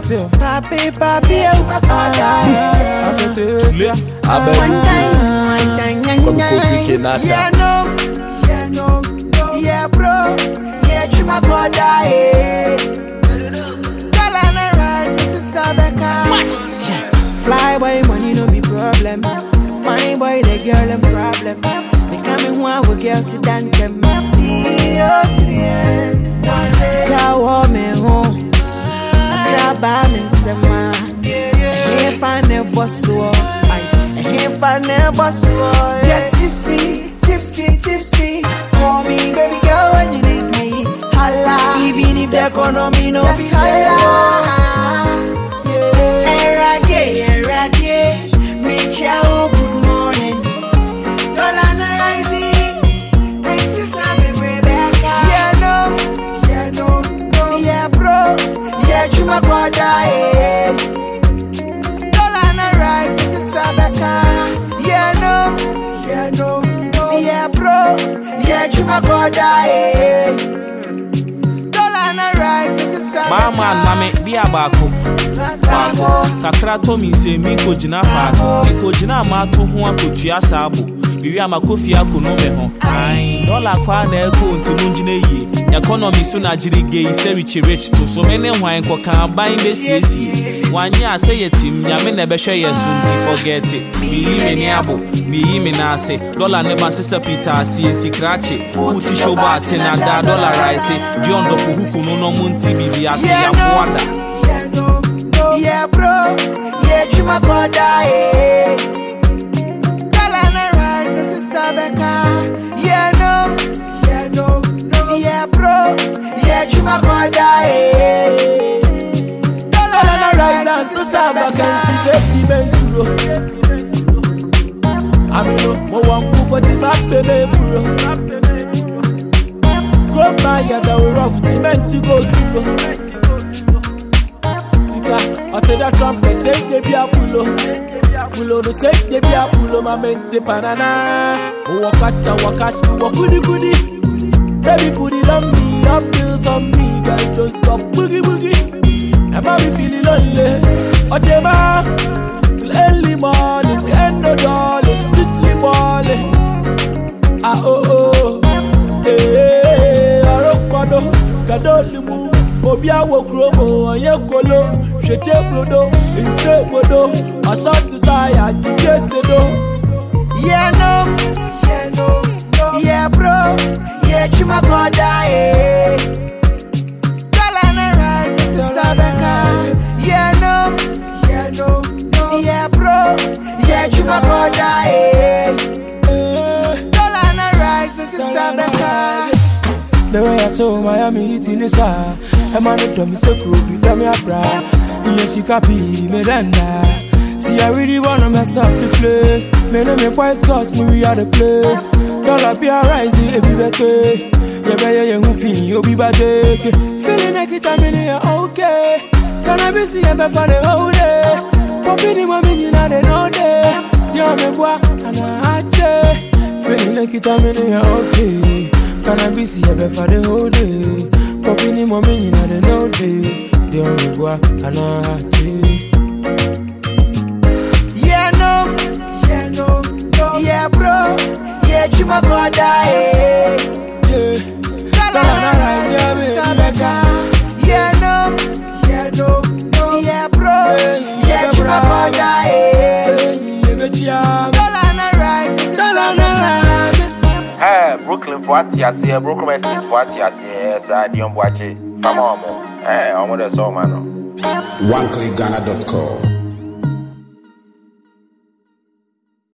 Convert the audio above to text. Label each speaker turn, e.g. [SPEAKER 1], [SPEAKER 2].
[SPEAKER 1] say, Papi, one time, yeah, bro, yeah, chuma goda, Galana rice, this is Sabeka. Fly boy, money no be problem. Fine boy, the girl and problem. They coming one with girls sit down them. Sika wo me home. Akraba me sema. He find a boss wo. He find a boss wo. Get tipsy, tipsy, tipsy. Call me baby girl when you need me. Holla. Even if the economy no be holla. Good morning. Dollar rising. This is Rebecca. Yeah, no. Yeah, bro. Yeah, chuma goda. Dollar rising. This is Rebecca. Yeah, no. Yeah, bro. Yeah, chuma goda. Dollar rising. This is Rebecca.
[SPEAKER 2] Mama, mame, be a bako. Kakra Tommy say me ko jina fa me ko jina ma to ho akotua sabo biwi amakofi akono me ho ai dollar kwa na eko ntimu njina yie economy so na jirige say rich to so many hwan ko kan ban be siesie wanya say yetim nyame na be hwe yeso nti forget it me ni abo me na say dollar ne ba sesa peter si enti krache uti show ba na da dollar rise di ondo ko huku no munti bibi ase ya kwada.
[SPEAKER 3] Yeah, bro. Yeah, chuma goda. Galana rice, this is Sabeka. Yeah, no. Yeah, bro. Yeah, chuma goda.
[SPEAKER 1] Galana rice, this is Sabeka. Today, Bensuro. Amino, mo wan kupoti back bro. Grow by ya da rough dimenti go suro. I tell that trumpet, say they be a pulo. Pulo no say they be a pulo, my mente banana. Oh, wakash, goody. Baby, put it on me, up bills on me, girl, don't stop boogie. I'm be feeling lonely. Otema, till early morning, we end the door, it's strictly balling. Hey, Arokado, Kadoli move. Obia wo kromo anye kolo shete blodo inse bodo asante saya jigesedo.
[SPEAKER 3] Yeah, no. Yeah, bro. Yeah, chuma goda. Galana rice, this is Sabeka. Yeah, no. Yeah, bro. Yeah, chuma goda. Galana rice, this is Sabeka.
[SPEAKER 1] The way I saw Miami eating is a man to me so cruel, be from your bra. Yes, she copy me randa. See, I really wanna mess up the place. Me know me white scouts, we are the place. Dollar be a rising, it be better. Yeah, who feel you be better. Feeling like it, I'm in here, okay. Can I be see a better for the whole day? Popping in my minion, I don't know day. Yeah, me boy, and I feeling like it, I'm in here, okay. Can I be see a better for the whole day? Popping in my minion, I don't know day. The only boy, and I
[SPEAKER 3] Yeah, bro. Yeah, chuma goda.
[SPEAKER 1] Yeah,
[SPEAKER 3] Galana rice, Sabeka. Yeah, no. Yeah, bro. Yeah, chuma goda. Galana rice, Sabeka.
[SPEAKER 4] Hey, Brooklyn for what you say, Brooklyn Street for what you say, Dion Boache. Come on, hey, I'm on the song, man.
[SPEAKER 5] OneClickGhana.com